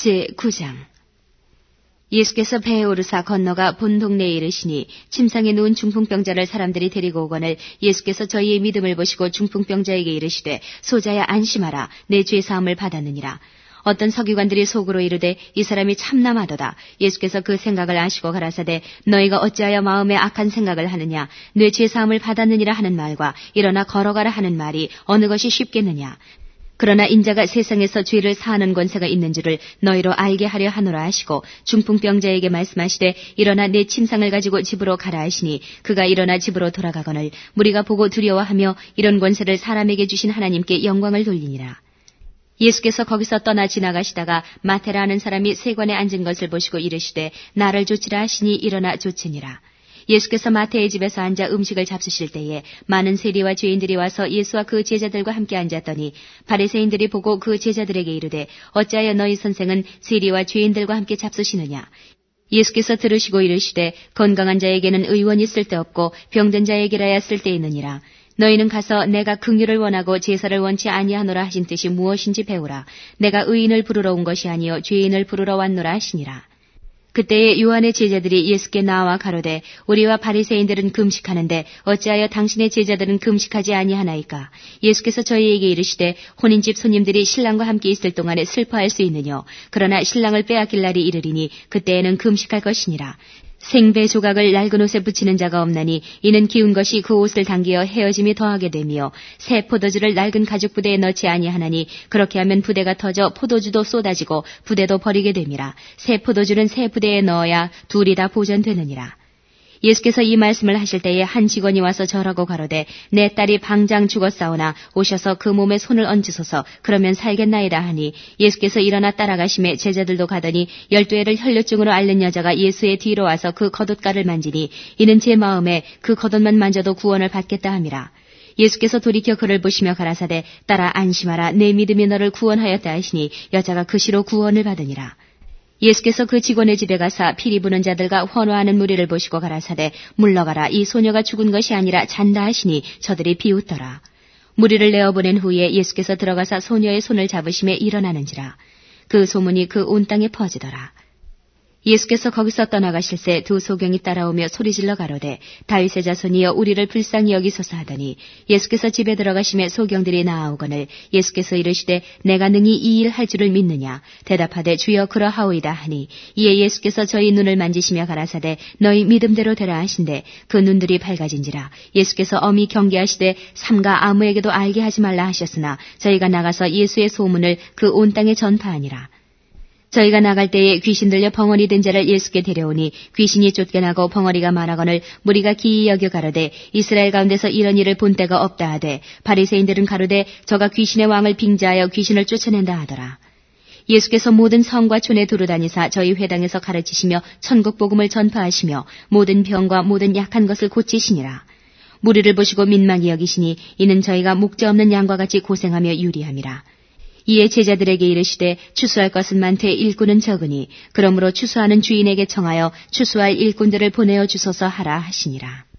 제9장 예수께서 배에 오르사 건너가 본 동네에 이르시니 침상에 누운 중풍병자를 사람들이 데리고 오거늘 예수께서 저희의 믿음을 보시고 중풍병자에게 이르시되 소자야 안심하라 내 죄 사함을 받았느니라. 어떤 서기관들이 속으로 이르되 이 사람이 참남하도다. 예수께서 그 생각을 아시고 가라사대 너희가 어찌하여 마음에 악한 생각을 하느냐. 내 죄 사함을 받았느니라 하는 말과 일어나 걸어가라 하는 말이 어느 것이 쉽겠느냐. 그러나 인자가 세상에서 죄를 사하는 권세가 있는 줄을 너희로 알게 하려 하노라 하시고 중풍병자에게 말씀하시되 일어나 내 침상을 가지고 집으로 가라 하시니 그가 일어나 집으로 돌아가거늘 무리가 보고 두려워하며 이런 권세를 사람에게 주신 하나님께 영광을 돌리니라. 예수께서 거기서 떠나 지나가시다가 마태라 하는 사람이 세관에 앉은 것을 보시고 이르시되 나를 좇으라 하시니 일어나 좇으니라. 예수께서 마태의 집에서 앉아 음식을 잡수실 때에 많은 세리와 죄인들이 와서 예수와 그 제자들과 함께 앉았더니 바리새인들이 보고 그 제자들에게 이르되 어찌하여 너희 선생은 세리와 죄인들과 함께 잡수시느냐. 예수께서 들으시고 이르시되 건강한 자에게는 의원이 쓸데없고 병든 자에게라야 쓸데있느니라. 너희는 가서 내가 긍휼을 원하고 제사를 원치 아니하노라 하신 뜻이 무엇인지 배우라. 내가 의인을 부르러 온 것이 아니요 죄인을 부르러 왔노라 하시니라. 그때에 요한의 제자들이 예수께 나와 가로되 우리와 바리새인들은 금식하는데 어찌하여 당신의 제자들은 금식하지 아니하나이까. 예수께서 저희에게 이르시되 혼인집 손님들이 신랑과 함께 있을 동안에 슬퍼할 수 있느뇨. 그러나 신랑을 빼앗길 날이 이르리니 그때에는 금식할 것이니라. 생배 조각을 낡은 옷에 붙이는 자가 없나니 이는 기운 것이 그 옷을 당기어 헤어짐이 더하게 되며 새 포도주를 낡은 가죽 부대에 넣지 아니하나니 그렇게 하면 부대가 터져 포도주도 쏟아지고 부대도 버리게 됨이라. 새 포도주는 새 부대에 넣어야 둘이 다 보존되느니라. 예수께서 이 말씀을 하실 때에 한 직원이 와서 절하고 가로되 내 딸이 방장 죽었사오나 오셔서 그 몸에 손을 얹으소서 그러면 살겠나이다 하니 예수께서 일어나 따라가심에 제자들도 가더니 12해를 혈류증으로 앓는 여자가 예수의 뒤로 와서 그 겉옷가를 만지니 이는 제 마음에 그 겉옷만 만져도 구원을 받겠다 함이라. 예수께서 돌이켜 그를 보시며 가라사대 딸아 안심하라 내 믿음이 너를 구원하였다 하시니 여자가 그 시로 구원을 받으니라. 예수께서 그 직원의 집에 가사 피리 부는 자들과 환호하는 무리를 보시고 가라사대 물러가라 이 소녀가 죽은 것이 아니라 잔다 하시니 저들이 비웃더라. 무리를 내어보낸 후에 예수께서 들어가사 소녀의 손을 잡으심에 일어나는지라. 그 소문이 그 온 땅에 퍼지더라. 예수께서 거기서 떠나가실새 두 소경이 따라오며 소리질러 가로되 다윗의 자손이여 우리를 불쌍히 여기소서 하더니 예수께서 집에 들어가심에 소경들이 나아오거늘 예수께서 이르시되 내가 능히 이 일 할 줄을 믿느냐. 대답하되 주여 그러하오이다 하니 이에 예수께서 저희 눈을 만지시며 가라사대 너희 믿음대로 되라 하신대 그 눈들이 밝아진지라. 예수께서 엄히 경계하시되 삼가 아무에게도 알게 하지 말라 하셨으나 저희가 나가서 예수의 소문을 그 온 땅에 전파하니라. 저희가 나갈 때에 귀신 들려 벙어리 된 자를 예수께 데려오니 귀신이 쫓겨나고 벙어리가 말하거늘 무리가 기이 여겨 가로되 이스라엘 가운데서 이런 일을 본 때가 없다 하되 바리새인들은 가로되 저가 귀신의 왕을 빙자하여 귀신을 쫓아낸다 하더라. 예수께서 모든 성과 촌에 두루다니사 저희 회당에서 가르치시며 천국 복음을 전파하시며 모든 병과 모든 약한 것을 고치시니라. 무리를 보시고 민망히 여기시니 이는 저희가 목자 없는 양과 같이 고생하며 유리함이라. 이에 제자들에게 이르시되 추수할 것은 많되 일꾼은 적으니 그러므로 추수하는 주인에게 청하여 추수할 일꾼들을 보내어 주소서 하라 하시니라.